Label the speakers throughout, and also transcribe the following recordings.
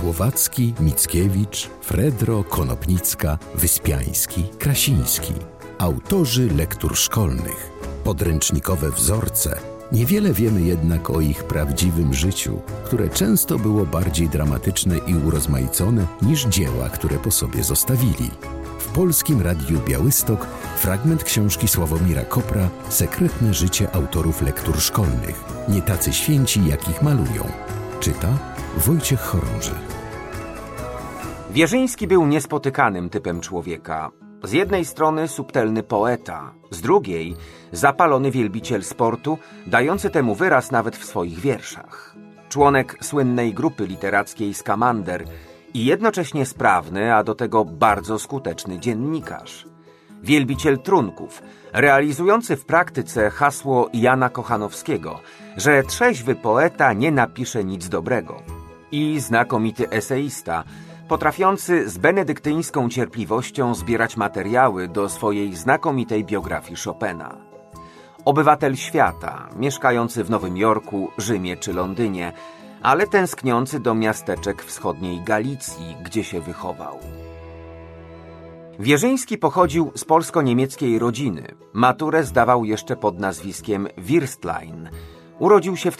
Speaker 1: Słowacki, Mickiewicz, Fredro, Konopnicka, Wyspiański, Krasiński. Autorzy lektur szkolnych. Podręcznikowe wzorce. Niewiele wiemy jednak o ich prawdziwym życiu, które często było bardziej dramatyczne i urozmaicone niż dzieła, które po sobie zostawili. W Polskim Radiu Białystok fragment książki Sławomira Kopra Sekretne życie autorów lektur szkolnych. Nie tacy święci, jak ich malują. Czyta Wojciech Chorąży.
Speaker 2: Wierzyński był niespotykanym typem człowieka. Z jednej strony subtelny poeta, z drugiej zapalony wielbiciel sportu, dający temu wyraz nawet w swoich wierszach. Członek słynnej grupy literackiej Skamander i jednocześnie sprawny, a do tego bardzo skuteczny dziennikarz. Wielbiciel trunków, realizujący w praktyce hasło Jana Kochanowskiego, że trzeźwy poeta nie napisze nic dobrego. I znakomity eseista, potrafiący z benedyktyńską cierpliwością zbierać materiały do swojej znakomitej biografii Chopina. Obywatel świata, mieszkający w Nowym Jorku, Rzymie czy Londynie, ale tęskniący do miasteczek wschodniej Galicji, gdzie się wychował. Wierzyński pochodził z polsko-niemieckiej rodziny. Maturę zdawał jeszcze pod nazwiskiem Wirstlein. Urodził się w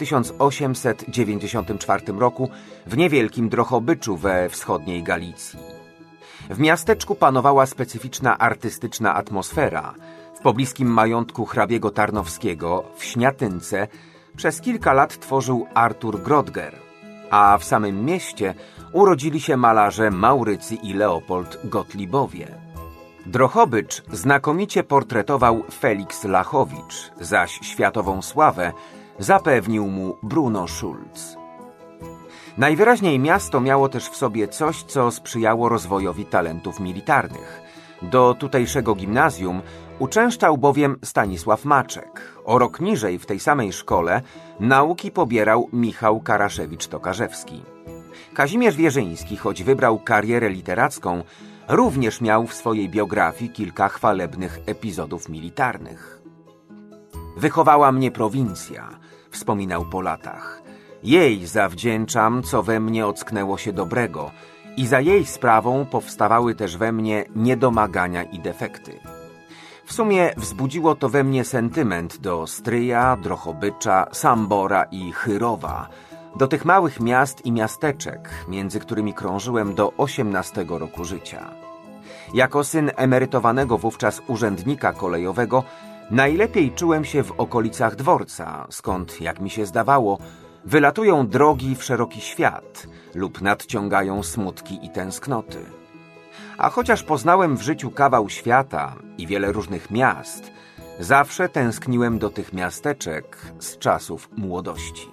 Speaker 2: 1894 roku w niewielkim Drohobyczu we wschodniej Galicji. W miasteczku panowała specyficzna artystyczna atmosfera. W pobliskim majątku hrabiego Tarnowskiego, w Śniatynce, przez kilka lat tworzył Artur Grodger, a w samym mieście urodzili się malarze Maurycy i Leopold Gottliebowie. Drohobycz znakomicie portretował Felix Lachowicz, zaś światową sławę zapewnił mu Bruno Schulz. Najwyraźniej miasto miało też w sobie coś, co sprzyjało rozwojowi talentów militarnych. Do tutejszego gimnazjum uczęszczał bowiem Stanisław Maczek. O rok niżej w tej samej szkole nauki pobierał Michał Karaszewicz-Tokarzewski. Kazimierz Wierzyński, choć wybrał karierę literacką, również miał w swojej biografii kilka chwalebnych epizodów militarnych. Wychowała mnie prowincja, wspominał po latach. Jej zawdzięczam, co we mnie ocknęło się dobrego i za jej sprawą powstawały też we mnie niedomagania i defekty. W sumie wzbudziło to we mnie sentyment do Stryja, Drohobycza, Sambora i Chyrowa, do tych małych miast i miasteczek, między którymi krążyłem do 18 roku życia. Jako syn emerytowanego wówczas urzędnika kolejowego najlepiej czułem się w okolicach dworca, skąd, jak mi się zdawało, wylatują drogi w szeroki świat lub nadciągają smutki i tęsknoty. A chociaż poznałem w życiu kawał świata i wiele różnych miast, zawsze tęskniłem do tych miasteczek z czasów młodości.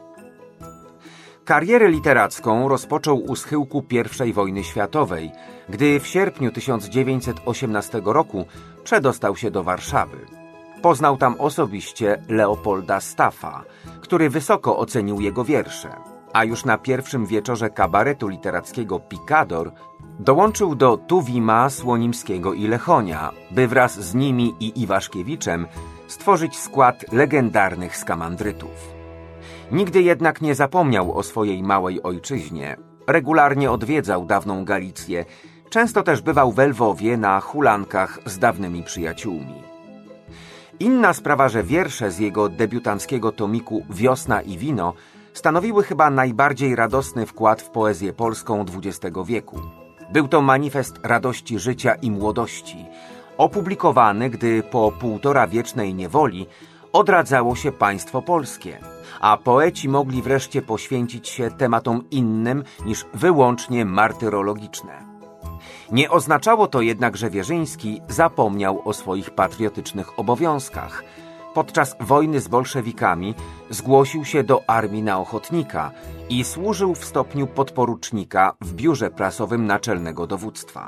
Speaker 2: Karierę literacką rozpoczął u schyłku I wojny światowej, gdy w sierpniu 1918 roku przedostał się do Warszawy. Poznał tam osobiście Leopolda Staffa, który wysoko ocenił jego wiersze, a już na pierwszym wieczorze kabaretu literackiego Picador dołączył do Tuwima, Słonimskiego i Lechonia, by wraz z nimi i Iwaszkiewiczem stworzyć skład legendarnych skamandrytów. Nigdy jednak nie zapomniał o swojej małej ojczyźnie. Regularnie odwiedzał dawną Galicję, często też bywał w Lwowie na hulankach z dawnymi przyjaciółmi. Inna sprawa, że wiersze z jego debiutanckiego tomiku Wiosna i wino stanowiły chyba najbardziej radosny wkład w poezję polską XX wieku. Był to manifest radości życia i młodości, opublikowany, gdy po półtorawiecznej niewoli odradzało się państwo polskie, a poeci mogli wreszcie poświęcić się tematom innym niż wyłącznie martyrologiczne. Nie oznaczało to jednak, że Wierzyński zapomniał o swoich patriotycznych obowiązkach. Podczas wojny z bolszewikami zgłosił się do armii na ochotnika i służył w stopniu podporucznika w biurze prasowym naczelnego dowództwa.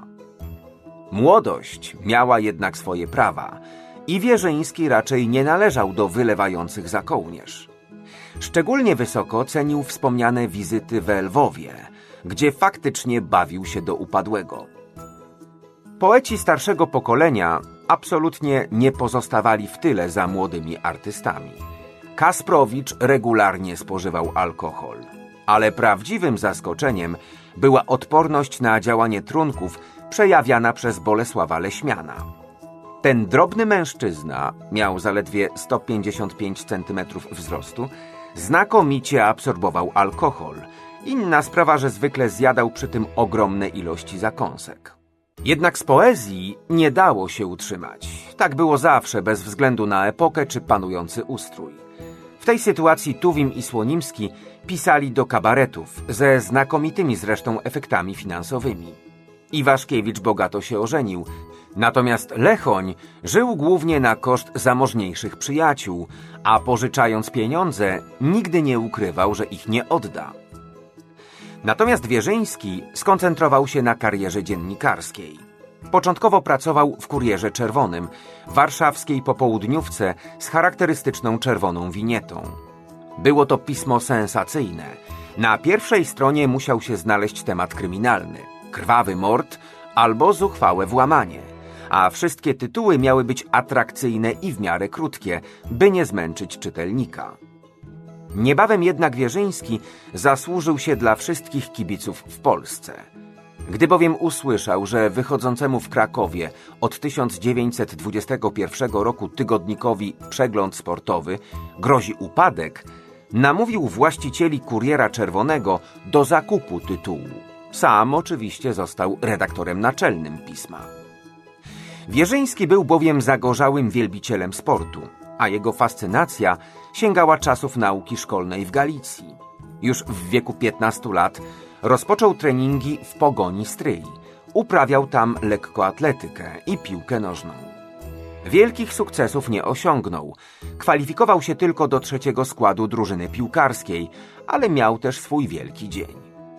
Speaker 2: Młodość miała jednak swoje prawa i Wierzyński raczej nie należał do wylewających za kołnierz. Szczególnie wysoko cenił wspomniane wizyty w Lwowie, gdzie faktycznie bawił się do upadłego. Poeci starszego pokolenia absolutnie nie pozostawali w tyle za młodymi artystami. Kasprowicz regularnie spożywał alkohol. Ale prawdziwym zaskoczeniem była odporność na działanie trunków przejawiana przez Bolesława Leśmiana. Ten drobny mężczyzna, miał zaledwie 155 cm wzrostu, znakomicie absorbował alkohol. Inna sprawa, że zwykle zjadał przy tym ogromne ilości zakąsek. Jednak z poezji nie dało się utrzymać. Tak było zawsze, bez względu na epokę czy panujący ustrój. W tej sytuacji Tuwim i Słonimski pisali do kabaretów, ze znakomitymi zresztą efektami finansowymi. Iwaszkiewicz bogato się ożenił, natomiast Lechoń żył głównie na koszt zamożniejszych przyjaciół, a pożyczając pieniądze nigdy nie ukrywał, że ich nie odda. Natomiast Wierzyński skoncentrował się na karierze dziennikarskiej. Początkowo pracował w Kurierze Czerwonym, warszawskiej popołudniówce z charakterystyczną czerwoną winietą. Było to pismo sensacyjne. Na pierwszej stronie musiał się znaleźć temat kryminalny, krwawy mord albo zuchwałe włamanie, a wszystkie tytuły miały być atrakcyjne i w miarę krótkie, by nie zmęczyć czytelnika. Niebawem jednak Wierzyński zasłużył się dla wszystkich kibiców w Polsce. Gdy bowiem usłyszał, że wychodzącemu w Krakowie od 1921 roku tygodnikowi Przegląd Sportowy grozi upadek, namówił właścicieli Kuriera Czerwonego do zakupu tytułu. Sam oczywiście został redaktorem naczelnym pisma. Wierzyński był bowiem zagorzałym wielbicielem sportu, a jego fascynacja sięgała czasów nauki szkolnej w Galicji. Już w wieku 15 lat rozpoczął treningi w Pogoni Stryj. Uprawiał tam lekkoatletykę i piłkę nożną. Wielkich sukcesów nie osiągnął. Kwalifikował się tylko do 3. składu drużyny piłkarskiej, ale miał też swój wielki dzień.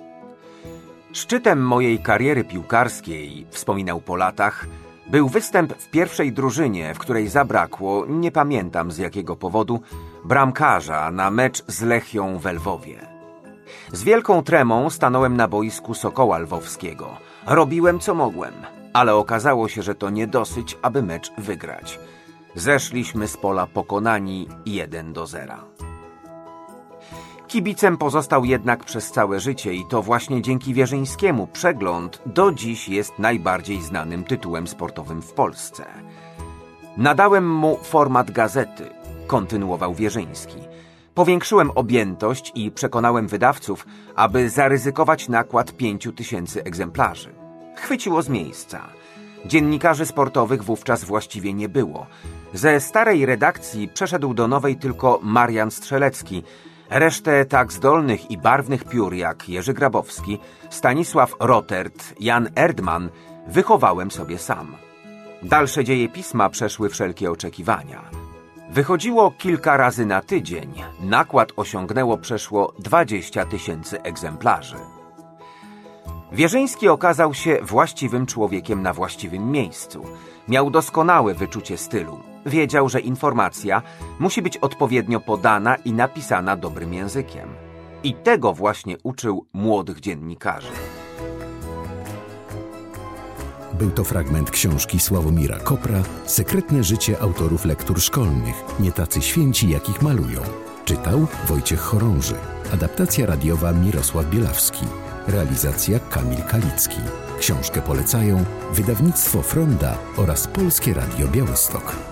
Speaker 2: Szczytem mojej kariery piłkarskiej, wspominał po latach, był występ w pierwszej drużynie, w której zabrakło, nie pamiętam z jakiego powodu, bramkarza na mecz z Lechią w Lwowie. Z wielką tremą stanąłem na boisku Sokoła Lwowskiego. Robiłem co mogłem, ale okazało się, że to nie dosyć, aby mecz wygrać. Zeszliśmy z pola pokonani 1-0. Kibicem pozostał jednak przez całe życie i to właśnie dzięki Wierzyńskiemu Przegląd do dziś jest najbardziej znanym tytułem sportowym w Polsce. Nadałem mu format gazety, kontynuował Wierzyński. Powiększyłem objętość i przekonałem wydawców, aby zaryzykować nakład 5000 egzemplarzy. Chwyciło z miejsca. Dziennikarzy sportowych wówczas właściwie nie było. Ze starej redakcji przeszedł do nowej tylko Marian Strzelecki. Resztę tak zdolnych i barwnych piór jak Jerzy Grabowski, Stanisław Rotert, Jan Erdman wychowałem sobie sam. Dalsze dzieje pisma przeszły wszelkie oczekiwania. Wychodziło kilka razy na tydzień. Nakład osiągnęło przeszło 20 000 egzemplarzy. Wierzyński okazał się właściwym człowiekiem na właściwym miejscu. Miał doskonałe wyczucie stylu. Wiedział, że informacja musi być odpowiednio podana i napisana dobrym językiem. I tego właśnie uczył młodych dziennikarzy.
Speaker 1: Był to fragment książki Sławomira Kopra „Sekretne życie autorów lektur szkolnych. Nie tacy święci, jakich malują”. Czytał Wojciech Chorąży. Adaptacja radiowa Mirosław Bielawski. Realizacja Kamil Kalicki. Książkę polecają wydawnictwo Fronda oraz Polskie Radio Białystok.